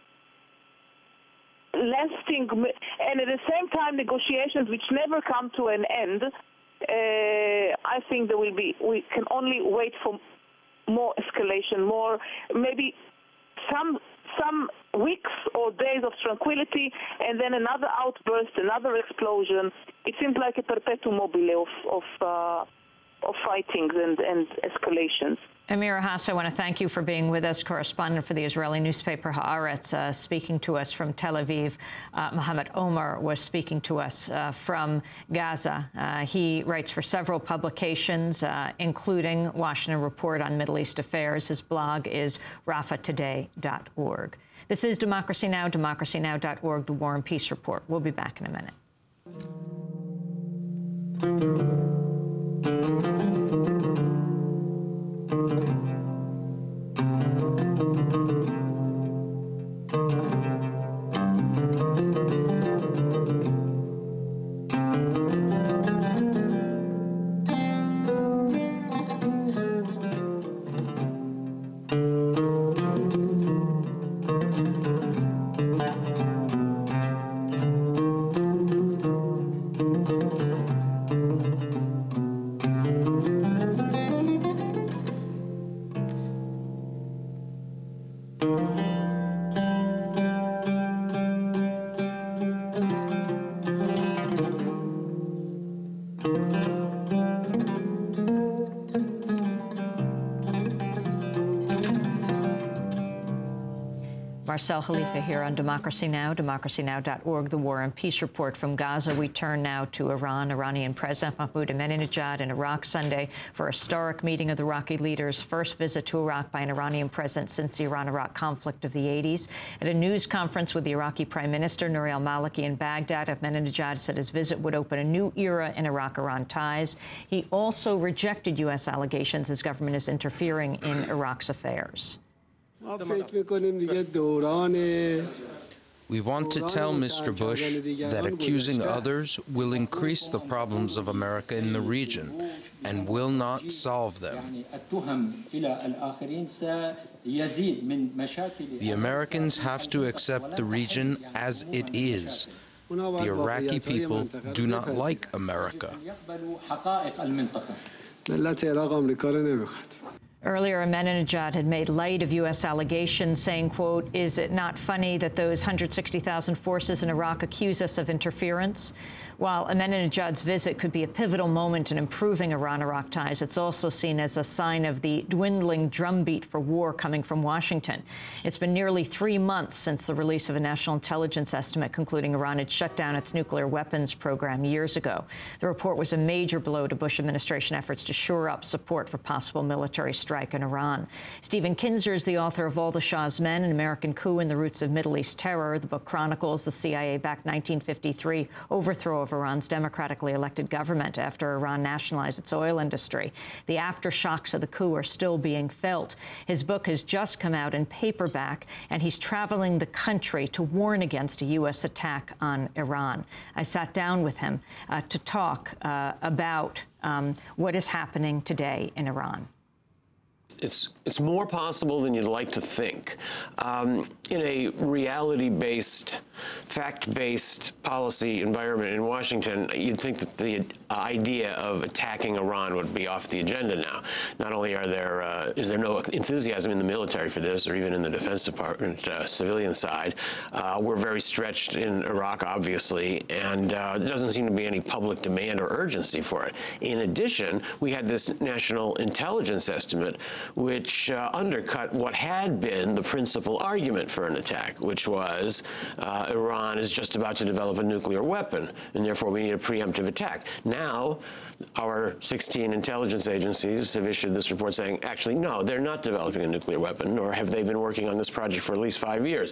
lasting, and at the same time negotiations which never come to an end, uh, I think there will be, we can only wait for more escalation, more, maybe some some weeks or days of tranquility, and then another outburst, another explosion. It seems like a perpetuum mobile of, of uh, of fightings and, and escalations. Amira Hass, I want to thank you for being with us, correspondent for the Israeli newspaper Haaretz, uh, speaking to us from Tel Aviv. Uh, Mohammed Omar was speaking to us uh, from Gaza. Uh, he writes for several publications, uh, including Washington Report on Middle East Affairs. His blog is rafa today dot org. This is Democracy Now!, democracy now dot org, the War and Peace Report. We'll be back in a minute. Marcel Khalifa here on Democracy Now!, democracy now dot org, the War and Peace Report from Gaza. We turn now to Iran. Iranian President Mahmoud Ahmadinejad in Iraq Sunday for a historic meeting of the Iraqi leaders, first visit to Iraq by an Iranian president since the Iran-Iraq conflict of the eighties. At a news conference with the Iraqi Prime Minister Nouri al-Maliki in Baghdad, Ahmadinejad said his visit would open a new era in Iraq-Iran ties. He also rejected U S allegations his government is interfering in Iraq's affairs. We want to tell Mister Bush that accusing others will increase the problems of America in the region and will not solve them. The Americans have to accept the region as it is. The Iraqi people do not like America. Earlier, Ahmadinejad had made light of U S allegations, saying, quote, "Is it not funny that those one hundred sixty thousand forces in Iraq accuse us of interference?" While Ahmadinejad's visit could be a pivotal moment in improving Iran-Iraq ties, it's also seen as a sign of the dwindling drumbeat for war coming from Washington. It's been nearly three months since the release of a national intelligence estimate concluding Iran had shut down its nuclear weapons program years ago. The report was a major blow to Bush administration efforts to shore up support for possible military strike in Iran. Stephen Kinzer is the author of All the Shah's Men, An American Coup and the Roots of Middle East Terror. The book chronicles the C I A-backed nineteen fifty-three overthrow of Iran's democratically elected government after Iran nationalized its oil industry. The aftershocks of the coup are still being felt. His book has just come out in paperback, and he's traveling the country to warn against a U S attack on Iran. I sat down with him uh, to talk uh, about um, what is happening today in Iran. It's, it's more possible than you'd like to think. Um, in a reality-based, fact-based policy environment in Washington, you'd think that the idea of attacking Iran would be off the agenda now. Not only are there, uh, is there no enthusiasm in the military for this, or even in the Defense Department uh, civilian side, uh, we're very stretched in Iraq, obviously, and uh, there doesn't seem to be any public demand or urgency for it. In addition, we had this national intelligence estimate, which uh, undercut what had been the principal argument for an attack, which was uh, Iran is just about to develop a nuclear weapon, and therefore we need a preemptive attack. Now, our sixteen intelligence agencies have issued this report saying, actually, no, they're not developing a nuclear weapon, nor have they been working on this project for at least five years.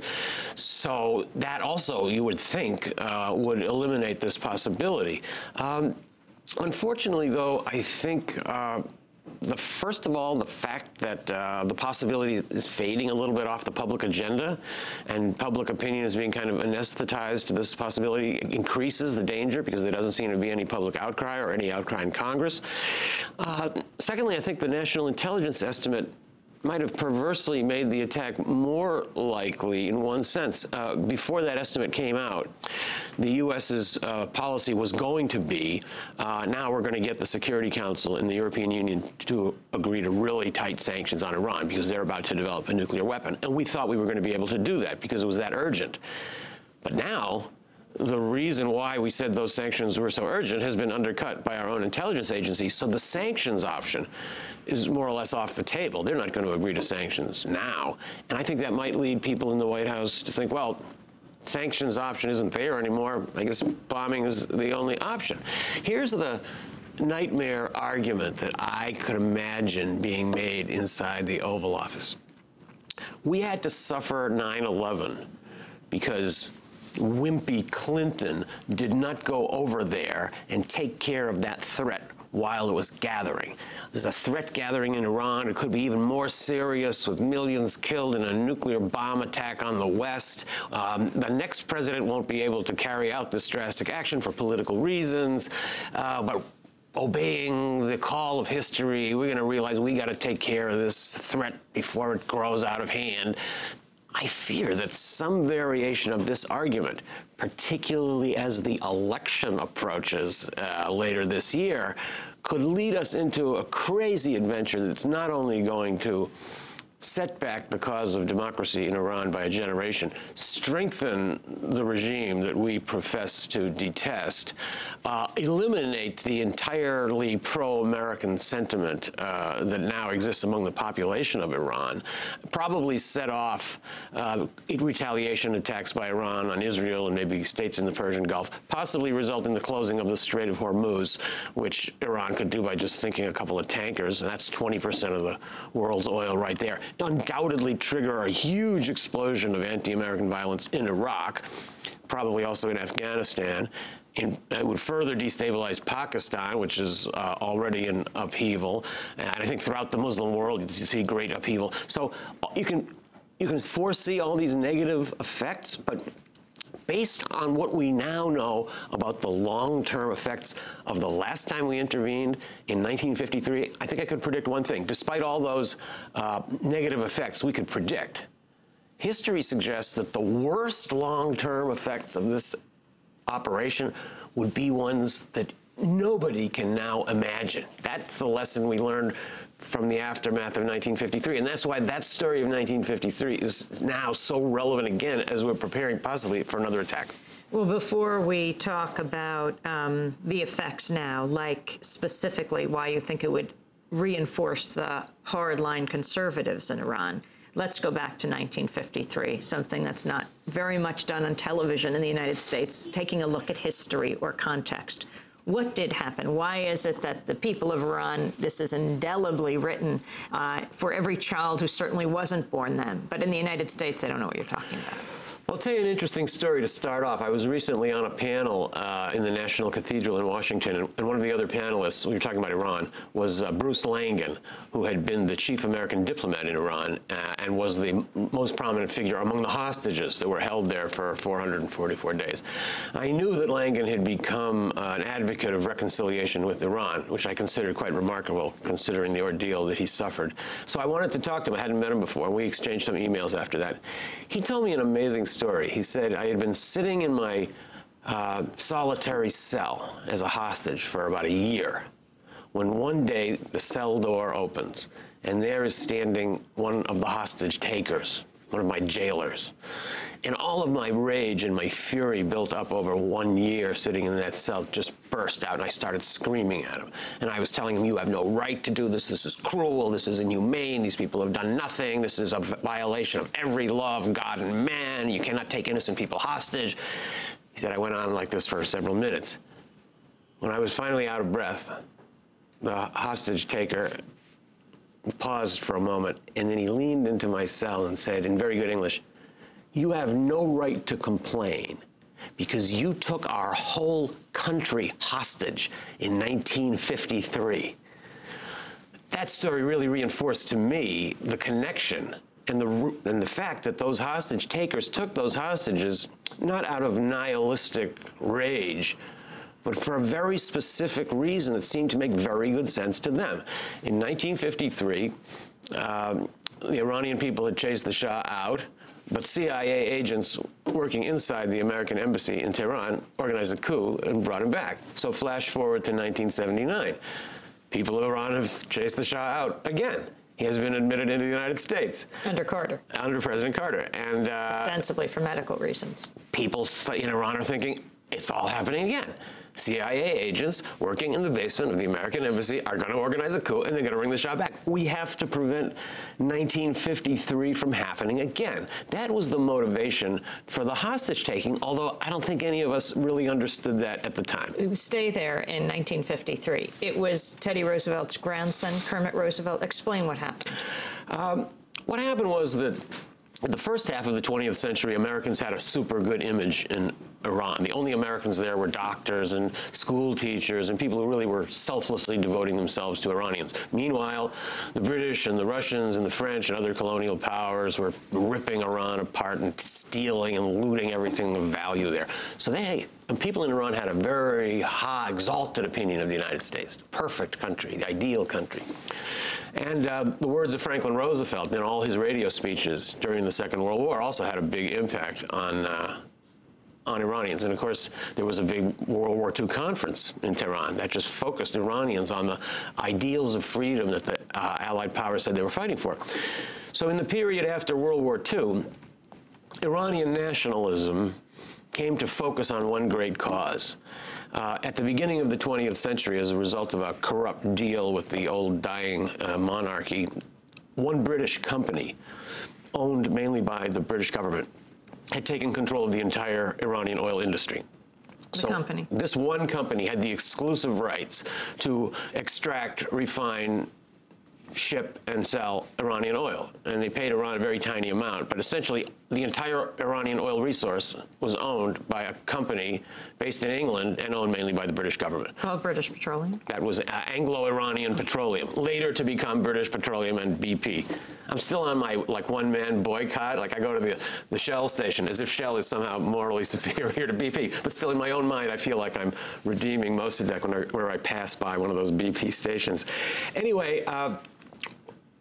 So that also, you would think, uh, would eliminate this possibility. Um, unfortunately, though, I think uh, The, first of all, the fact that uh, the possibility is fading a little bit off the public agenda, and public opinion is being kind of anesthetized to this possibility increases the danger, because there doesn't seem to be any public outcry or any outcry in Congress. Uh, secondly, I think the National Intelligence Estimate might have perversely made the attack more likely in one sense. Uh, before that estimate came out, the U S's uh, policy was going to be, uh, now we're going to get the Security Council and the European Union to agree to really tight sanctions on Iran because they're about to develop a nuclear weapon. And we thought we were going to be able to do that because it was that urgent. But now, the reason why we said those sanctions were so urgent has been undercut by our own intelligence agency. So the sanctions option is more or less off the table. They're not going to agree to sanctions now. And I think that might lead people in the White House to think, well, sanctions option isn't there anymore. I guess bombing is the only option. Here's the nightmare argument that I could imagine being made inside the Oval Office. We had to suffer nine eleven because wimpy Clinton did not go over there and take care of that threat while it was gathering. There's a threat gathering in Iran. It could be even more serious, with millions killed in a nuclear bomb attack on the West. Um, the next president won't be able to carry out this drastic action for political reasons, uh, but obeying the call of history, we're going to realize we got to take care of this threat before it grows out of hand. I fear that some variation of this argument, particularly as the election approaches uh, later this year, could lead us into a crazy adventure that's not only going to set back the cause of democracy in Iran by a generation, strengthen the regime that we profess to detest, uh, eliminate the entirely pro-American sentiment uh, that now exists among the population of Iran, probably set off uh, retaliation attacks by Iran on Israel and maybe states in the Persian Gulf, possibly result in the closing of the Strait of Hormuz, which Iran could do by just sinking a couple of tankers, and that's twenty percent of the world's oil right there. Undoubtedly trigger a huge explosion of anti-American violence in Iraq, probably also in Afghanistan. In, it would further destabilize Pakistan, which is uh, already in upheaval, and I think throughout the Muslim world you see great upheaval. So you can you can foresee all these negative effects, but based on what we now know about the long-term effects of the last time we intervened in nineteen fifty-three, I think I could predict one thing. Despite all those uh, negative effects we could predict, history suggests that the worst long-term effects of this operation would be ones that nobody can now imagine. That's the lesson we learned from the aftermath of nineteen fifty-three. And that's why that story of nineteen fifty-three is now so relevant again as we're preparing possibly for another attack. Well, before we talk about um, the effects now, like specifically why you think it would reinforce the hardline conservatives in Iran, let's go back to nineteen fifty-three, something that's not very much done on television in the United States, taking a look at history or context. What did happen? Why is it that the people of Iran, this is indelibly written uh, for every child who certainly wasn't born then, but in the United States, they don't know what you're talking about? I'll tell you an interesting story to start off. I was recently on a panel uh, in the National Cathedral in Washington, and, and one of the other panelists, we were talking about Iran, was uh, Bruce Langan, who had been the chief American diplomat in Iran uh, and was the m most prominent figure among the hostages that were held there for four hundred forty-four days. I knew that Langan had become uh, an advocate of reconciliation with Iran, which I considered quite remarkable considering the ordeal that he suffered. So I wanted to talk to him. I hadn't met him before, and we exchanged some emails after that. He told me an amazing story. Story. He said, I had been sitting in my uh, solitary cell as a hostage for about a year when one day the cell door opens and there is standing one of the hostage takers, one of my jailers. And all of my rage and my fury built up over one year sitting in that cell just burst out, and I started screaming at him. And I was telling him, you have no right to do this. This is cruel. This is inhumane. These people have done nothing. This is a violation of every law of God and man. You cannot take innocent people hostage. He said, I went on like this for several minutes. When I was finally out of breath, the hostage taker paused for a moment, and then he leaned into my cell and said, in very good English, you have no right to complain because you took our whole country hostage in nineteen fifty-three. That story really reinforced to me the connection and the, and the fact that those hostage takers took those hostages not out of nihilistic rage, but for a very specific reason that seemed to make very good sense to them. In nineteen fifty-three, um, the Iranian people had chased the Shah out, but C I A agents working inside the American embassy in Tehran organized a coup and brought him back. So flash forward to nineteen seventy-nine. People of Iran have chased the Shah out again. He has been admitted into the United States. Under Carter. Under President Carter. And uh, ostensibly for medical reasons. People in Iran are thinking, it's all happening again. C I A agents working in the basement of the American embassy are going to organize a coup, and they're going to bring the Shah back. We have to prevent nineteen fifty-three from happening again. That was the motivation for the hostage-taking, although I don't think any of us really understood that at the time. Stay there in nineteen fifty-three. It was Teddy Roosevelt's grandson, Kermit Roosevelt. Explain what happened. Um, what happened was that in the first half of the twentieth century, Americans had a super good image in Iran. The only Americans there were doctors and school teachers and people who really were selflessly devoting themselves to Iranians. Meanwhile, the British and the Russians and the French and other colonial powers were ripping Iran apart and stealing and looting everything of value there. So they, and people in Iran had a very high, exalted opinion of the United States. Perfect country, the ideal country. And uh, the words of Franklin Roosevelt in all his radio speeches during the Second World War also had a big impact on uh, on Iranians. And of course, there was a big World War Two conference in Tehran that just focused Iranians on the ideals of freedom that the uh, Allied powers said they were fighting for. So in the period after World War Two, Iranian nationalism came to focus on one great cause. Uh, at the beginning of the twentieth century, as a result of a corrupt deal with the old dying uh, monarchy, one British company, owned mainly by the British government, had taken control of the entire Iranian oil industry. The so company. This one company had the exclusive rights to extract, refine, ship, and sell Iranian oil. And they paid Iran a very tiny amount, but essentially the entire Iranian oil resource was owned by a company based in England and owned mainly by the British government. Called British Petroleum? That was uh, Anglo-Iranian Petroleum, later to become British Petroleum and B P. I'm still on my, like, one-man boycott. Like, I go to the, the Shell station as if Shell is somehow morally superior to B P. But still, in my own mind, I feel like I'm redeeming Mossadegh when I, where I pass by one of those B P stations. Anyway, uh,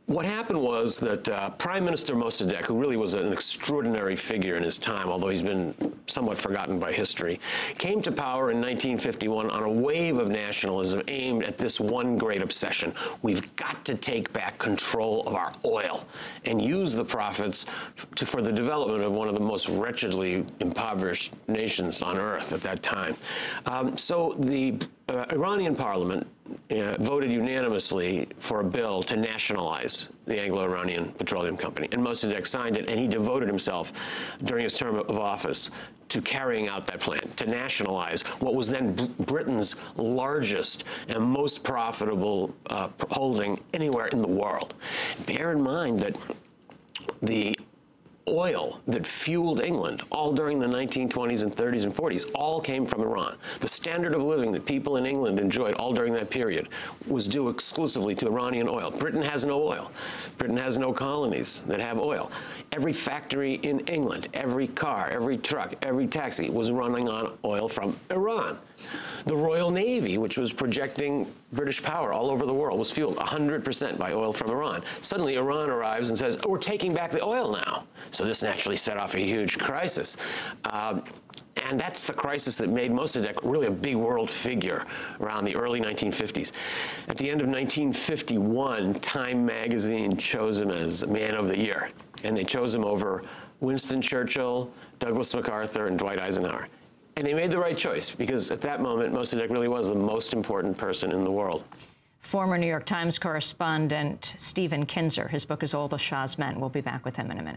What happened was that uh, Prime Minister Mossadegh, who really was an extraordinary figure in his time, although he's been somewhat forgotten by history, came to power in nineteen fifty-one on a wave of nationalism aimed at this one great obsession. We've got to take back control of our oil and use the profits to, for the development of one of the most wretchedly impoverished nations on earth at that time. Um, so the uh, Iranian parliament Uh, voted unanimously for a bill to nationalize the Anglo-Iranian Petroleum Company. And Mossadegh signed it, and he devoted himself during his term of office to carrying out that plan, to nationalize what was then Britain's largest and most profitable uh, holding anywhere in the world. Bear in mind that the oil that fueled England all during the nineteen twenties and thirties and forties all came from Iran. The standard of living that people in England enjoyed all during that period was due exclusively to Iranian oil. Britain has no oil. Britain has no colonies that have oil. Every factory in England, every car, every truck, every taxi was running on oil from Iran. The Royal Navy, which was projecting British power all over the world, was fueled one hundred percent by oil from Iran. Suddenly, Iran arrives and says, oh, we're taking back the oil now. So this naturally set off a huge crisis. Um, And that's the crisis that made Mossadegh really a big world figure around the early nineteen fifties. At the end of nineteen fifty-one, Time magazine chose him as Man of the Year. And they chose him over Winston Churchill, Douglas MacArthur, and Dwight Eisenhower. And they made the right choice, because at that moment, Mossadegh really was the most important person in the world. Former New York Times correspondent Stephen Kinzer. His book is All the Shah's Men. We'll be back with him in a minute.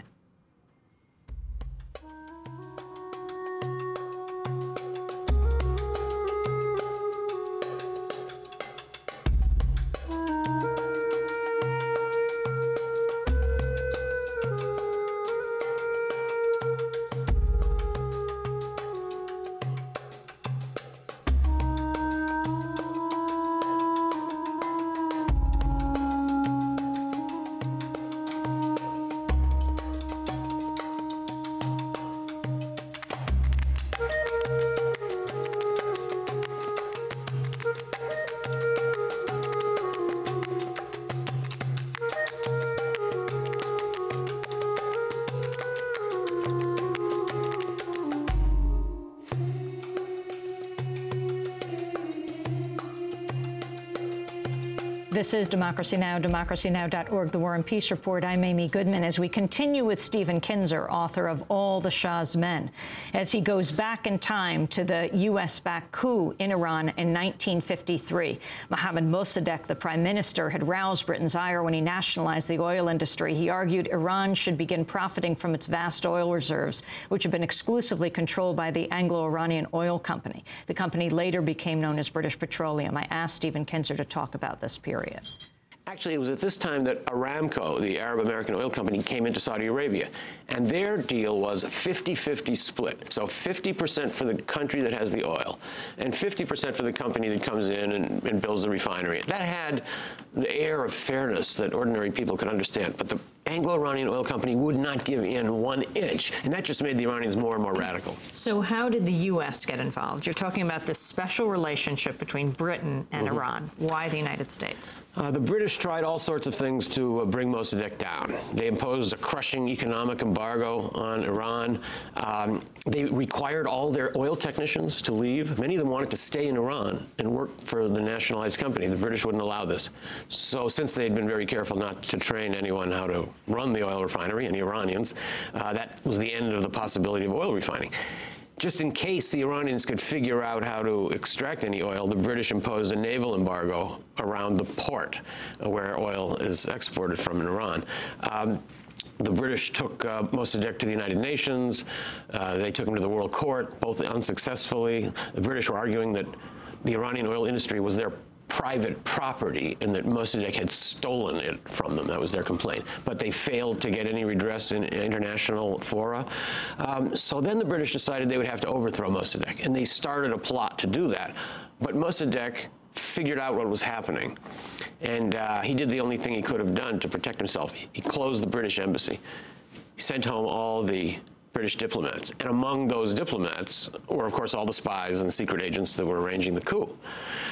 This is Democracy Now!, democracy now dot org, The War and Peace Report. I'm Amy Goodman as we continue with Stephen Kinzer, author of All the Shah's Men, as he goes back in time to the U S-backed coup in Iran in nineteen fifty-three. Mohammad Mossadegh, the prime minister, had roused Britain's ire when he nationalized the oil industry. He argued Iran should begin profiting from its vast oil reserves, which had been exclusively controlled by the Anglo-Iranian Oil Company. The company later became known as British Petroleum. I asked Stephen Kinzer to talk about this period. Actually, it was at this time that Aramco, the Arab-American oil company, came into Saudi Arabia. And their deal was a fifty fifty split. So fifty percent for the country that has the oil and fifty percent for the company that comes in and, and builds the refinery. That had the air of fairness that ordinary people could understand. But the Anglo-Iranian Oil Company would not give in one inch. And that just made the Iranians more and more radical. So how did the U S get involved? You're talking about this special relationship between Britain and mm-hmm. Iran. Why the United States? Uh, the British tried all sorts of things to uh, bring Mossadegh down. They imposed a crushing economic embargo on Iran. Um, they required all their oil technicians to leave. Many of them wanted to stay in Iran and work for the nationalized company. The British wouldn't allow this. So since they had been very careful not to train anyone how to run the oil refinery, and the Iranians, uh, that was the end of the possibility of oil refining. Just in case the Iranians could figure out how to extract any oil, the British imposed a naval embargo around the port where oil is exported from in Iran. Um, The British took uh, Mossadegh to the United Nations. Uh, they took him to the World Court, both unsuccessfully. The British were arguing that the Iranian oil industry was their private property and that Mossadegh had stolen it from them. That was their complaint. But they failed to get any redress in international fora. Um, so then the British decided they would have to overthrow Mossadegh, and they started a plot to do that. But Mossadegh figured out what was happening, and uh, he did the only thing he could have done to protect himself. He closed the British embassy. He sent home all the British diplomats, and among those diplomats were, of course, all the spies and secret agents that were arranging the coup.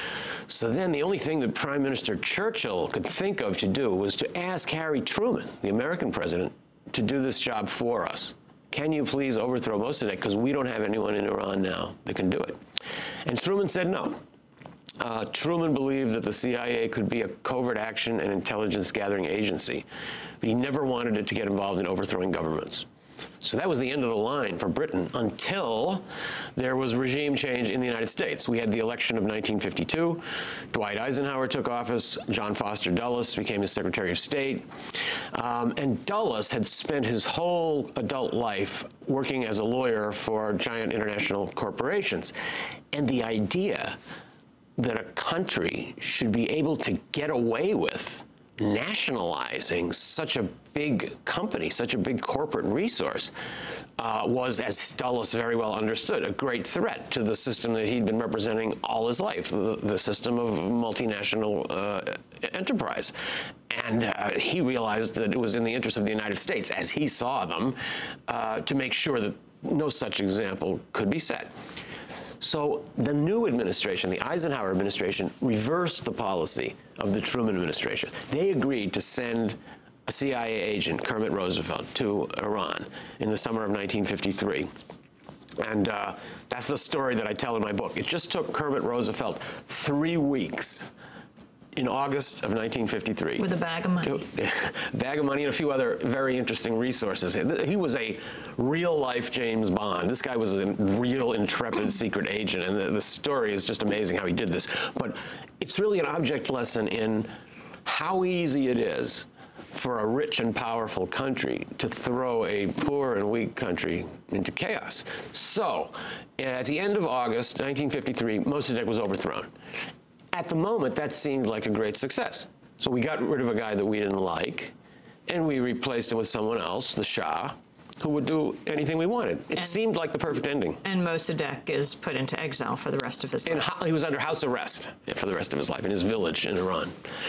So then the only thing that Prime Minister Churchill could think of to do was to ask Harry Truman, the American president, to do this job for us. Can you please overthrow Mossadegh, because we don't have anyone in Iran now that can do it. And Truman said no. Uh, Truman believed that the C I A could be a covert action and intelligence gathering agency, but he never wanted it to get involved in overthrowing governments. So that was the end of the line for Britain until there was regime change in the United States. We had the election of nineteen fifty-two. Dwight Eisenhower took office. John Foster Dulles became his Secretary of State. Um, and Dulles had spent his whole adult life working as a lawyer for giant international corporations. And the idea that a country should be able to get away with nationalizing such a big company, such a big corporate resource, uh, was, as Dulles very well understood, a great threat to the system that he'd been representing all his life, the, the system of multinational uh, enterprise. And uh, he realized that it was in the interest of the United States, as he saw them, uh, to make sure that no such example could be set. So the new administration, the Eisenhower administration, reversed the policy of the Truman administration. They agreed to send a C I A agent, Kermit Roosevelt, to Iran in the summer of nineteen fifty-three. And uh, that's the story that I tell in my book. It just took Kermit Roosevelt three weeks in August of nineteen fifty-three. With a bag of money. A bag of money and a few other very interesting resources. He was a real-life James Bond. This guy was a real intrepid secret agent, and the, the story is just amazing how he did this. But it's really an object lesson in how easy it is for a rich and powerful country to throw a poor and weak country into chaos. So, at the end of August nineteen fifty-three, Mossadegh was overthrown. At the moment, that seemed like a great success. So we got rid of a guy that we didn't like, and we replaced him with someone else, the Shah, who would do anything we wanted. It and, seemed like the perfect ending. And Mossadegh is put into exile for the rest of his life. In, he was under house arrest for the rest of his life in his village in Iran.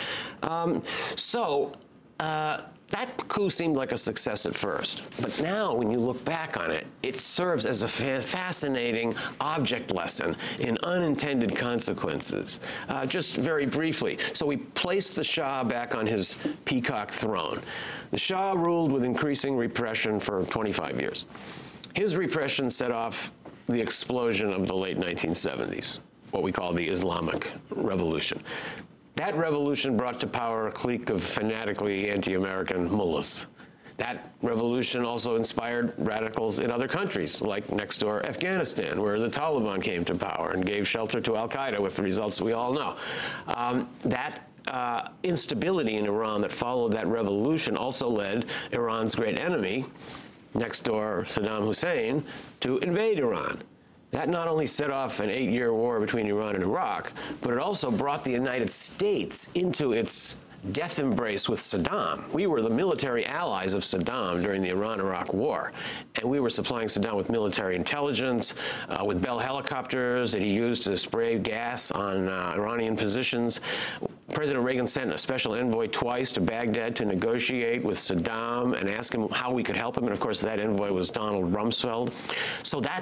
Um, so uh, that coup seemed like a success at first. But now, when you look back on it, it serves as a fa fascinating object lesson in unintended consequences. Uh, just very briefly. So we placed the Shah back on his peacock throne. The Shah ruled with increasing repression for twenty-five years. His repression set off the explosion of the late nineteen seventies, what we call the Islamic Revolution. That revolution brought to power a clique of fanatically anti-American mullahs. That revolution also inspired radicals in other countries, like next door Afghanistan, where the Taliban came to power and gave shelter to al-Qaeda with the results we all know. Um, that uh, instability in Iran that followed that revolution also led Iran's great enemy, next door Saddam Hussein, to invade Iran. That not only set off an eight-year war between Iran and Iraq, but it also brought the United States into its death embrace with Saddam. We were the military allies of Saddam during the Iran-Iraq War, and we were supplying Saddam with military intelligence, uh, with Bell helicopters that he used to spray gas on uh, Iranian positions. President Reagan sent a special envoy twice to Baghdad to negotiate with Saddam and ask him how we could help him, and of course that envoy was Donald Rumsfeld. So that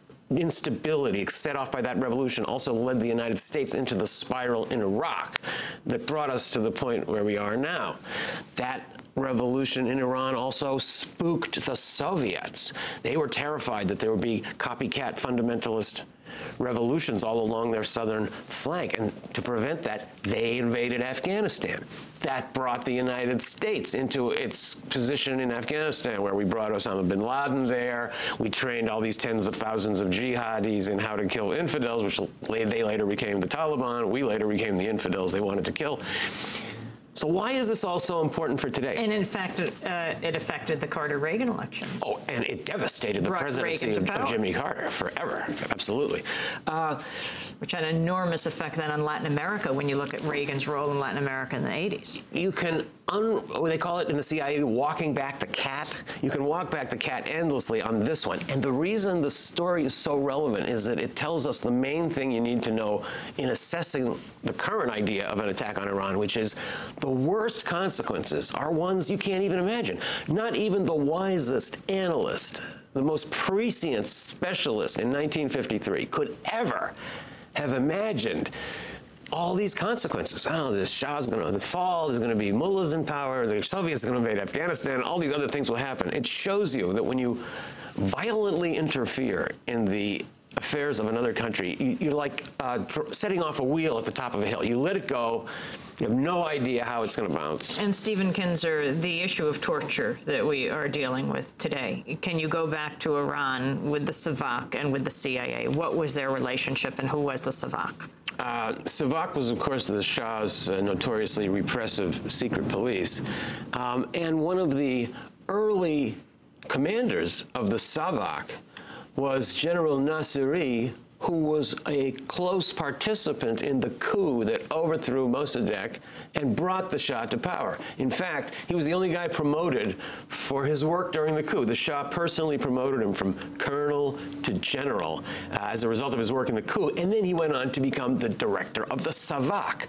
instability set off by that revolution also led the United States into the spiral in Iraq that brought us to the point where we are now. That revolution in Iran also spooked the Soviets. They were terrified that there would be copycat fundamentalist revolutions all along their southern flank, and to prevent that, they invaded Afghanistan. That brought the United States into its position in Afghanistan, where we brought Osama bin Laden there. We trained all these tens of thousands of jihadis in how to kill infidels, which they later became the Taliban. We later became the infidels they wanted to kill. So why is this all so important for today? And in fact, uh, it affected the Carter-Reagan elections. Oh, and it devastated the Brought presidency of, of Jimmy Carter forever, absolutely. Uh, Which had an enormous effect then on Latin America when you look at Reagan's role in Latin America in the eighties. You can, un, what they call it in the C I A, walking back the cat. You can walk back the cat endlessly on this one. And the reason the story is so relevant is that it tells us the main thing you need to know in assessing the current idea of an attack on Iran, which is the worst consequences are ones you can't even imagine. Not even the wisest analyst, the most prescient specialist in nineteen fifty-three could ever have imagined all these consequences. Oh, the Shah's going to fall, there's going to be mullahs in power, the Soviets are going to invade Afghanistan, all these other things will happen. It shows you that when you violently interfere in the affairs of another country, you, you're like uh, setting off a wheel at the top of a hill. You let it go, you have no idea how it's going to bounce. And Stephen Kinzer, the issue of torture that we are dealing with today, can you go back to Iran with the Savak and with the C I A? What was their relationship and who was the Savak? Uh, Savak was, of course, the Shah's uh, notoriously repressive secret police. Um, and one of the early commanders of the Savak was General Nasiri, who was a close participant in the coup that overthrew Mossadegh and brought the Shah to power. In fact, he was the only guy promoted for his work during the coup. The Shah personally promoted him from colonel to general uh, as a result of his work in the coup, and then he went on to become the director of the Savak,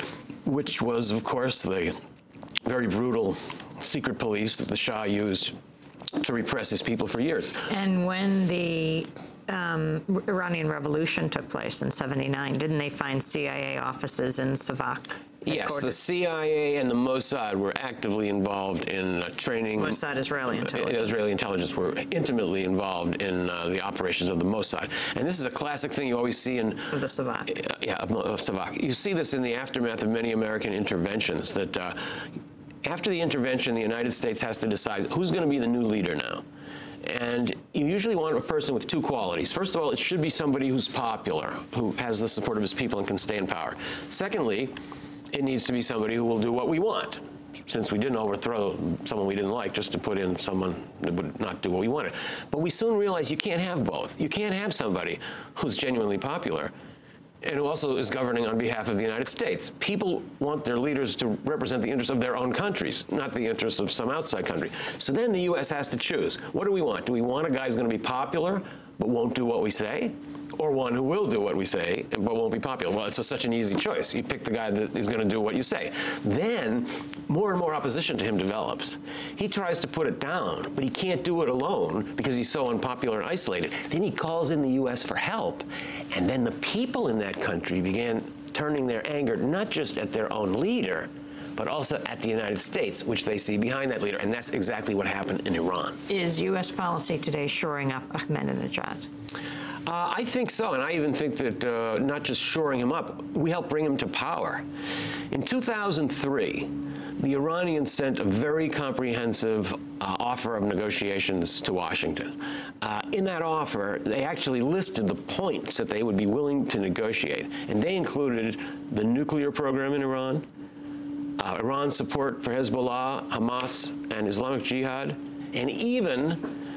which was, of course, the very brutal secret police that the Shah used to repress his people for years. And when the um, Iranian Revolution took place in seventy-nine, didn't they find C I A offices in Savak? Yes, the C I A and the Mossad were actively involved in uh, training. Mossad, Israeli intelligence. Uh, Israeli intelligence were intimately involved in uh, the operations of the Mossad. And this is a classic thing you always see in... Of the Savak. Uh, yeah, of, of Savak. You see this in the aftermath of many American interventions, that uh, after the intervention, the United States has to decide who's going to be the new leader now. And you usually want a person with two qualities. First of all, it should be somebody who's popular, who has the support of his people and can stay in power. Secondly, it needs to be somebody who will do what we want, since we didn't overthrow someone we didn't like just to put in someone that would not do what we wanted. But we soon realized you can't have both. You can't have somebody who's genuinely popular and who also is governing on behalf of the United States. People want their leaders to represent the interests of their own countries, not the interests of some outside country. So then the U S has to choose. What do we want? Do we want a guy who's going to be popular but won't do what we say? Or one who will do what we say but won't be popular? Well, it's a, such an easy choice. You pick the guy that is going to do what you say. Then more and more opposition to him develops. He tries to put it down, but he can't do it alone because he's so unpopular and isolated. Then he calls in the U S for help. And then the people in that country began turning their anger not just at their own leader, but also at the United States, which they see behind that leader. And that's exactly what happened in Iran. Is U S policy today shoring up Ahmadinejad? Uh, I think so, and I even think that uh, not just shoring him up, we helped bring him to power. In two thousand three, the Iranians sent a very comprehensive uh, offer of negotiations to Washington. Uh, in that offer, they actually listed the points that they would be willing to negotiate, and they included the nuclear program in Iran, uh, Iran's support for Hezbollah, Hamas, and Islamic Jihad, and even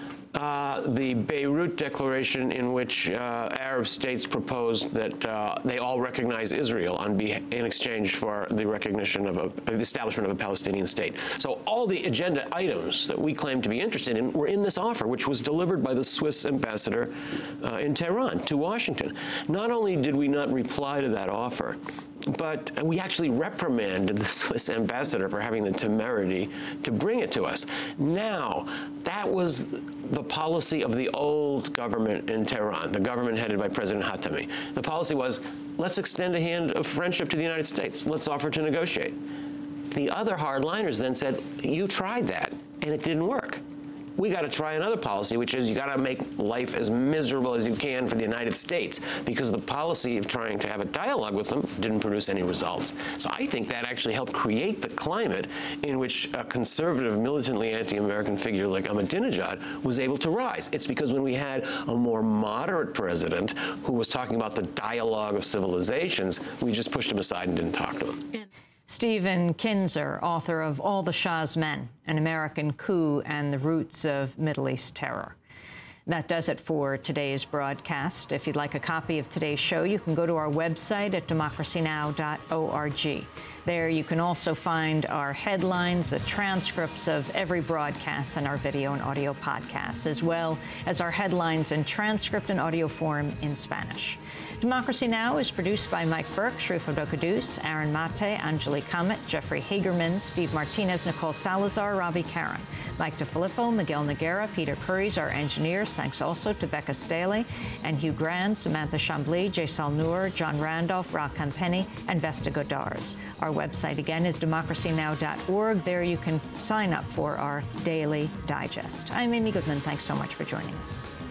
Uh, the Beirut Declaration, in which uh, Arab states proposed that uh, they all recognize Israel on be in exchange for the recognition of, a, of the establishment of a Palestinian state. So all the agenda items that we claim to be interested in were in this offer, which was delivered by the Swiss ambassador uh, in Tehran to Washington. Not only did we not reply to that offer, but we actually reprimanded the Swiss ambassador for having the temerity to bring it to us. Now, that was the policy of the old government in Tehran, the government headed by President Khatami. The policy was, let's extend a hand of friendship to the United States. Let's offer to negotiate. The other hardliners then said, you tried that, and it didn't work. We got to try another policy, which is you got to make life as miserable as you can for the United States, because the policy of trying to have a dialogue with them didn't produce any results. So I think that actually helped create the climate in which a conservative, militantly anti-American figure like Ahmadinejad was able to rise. It's because when we had a more moderate president who was talking about the dialogue of civilizations, we just pushed him aside and didn't talk to him. Stephen Kinzer, author of All the Shah's Men, An American Coup and the Roots of Middle East Terror. That does it for today's broadcast. If you'd like a copy of today's show, you can go to our website at democracy now dot org. There you can also find our headlines, the transcripts of every broadcast, and our video and audio podcasts, as well as our headlines in transcript and audio form in Spanish. Democracy Now! Is produced by Mike Burke, Sharif Abdokadus, Aaron Mate, Anjali Kamet, Jeffrey Hagerman, Steve Martinez, Nicole Salazar, Robbie Caron, Mike DeFilippo, Miguel Noguera, Peter Curries, our engineer, Specialist Thanks also to Becca Staley and Hugh Grand, Samantha Chambly, Jaisal Noor, John Randolph, Rakam Penny, and Vesta Godars. Our website, again, is democracy now dot org. There you can sign up for our daily digest. I'm Amy Goodman. Thanks so much for joining us.